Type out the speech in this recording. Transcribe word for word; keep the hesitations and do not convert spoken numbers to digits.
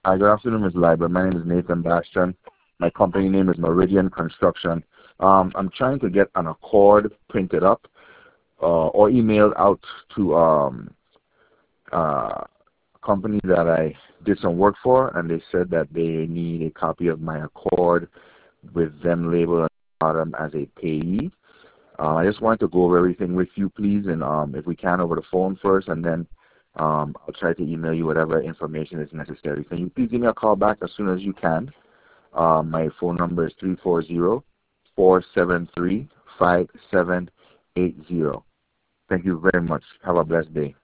Hi, good afternoon, Miz Liber. My name is Nathan Bastian. My company name is Meridian Construction. Um, I'm trying to get an accord printed up uh, or emailed out to um, uh, a company that I did some work for, and they said that they need a copy of my accord with them labeled at the bottom as a payee. Uh, I just wanted to go over everything with you, please, and um, if we can, over the phone first, and then um, I'll try to email you whatever information is necessary. Can you please give me a call back as soon as you can? Uh, my phone number is three four zero, four seven three, five seven eight zero. Thank you very much. Have a blessed day.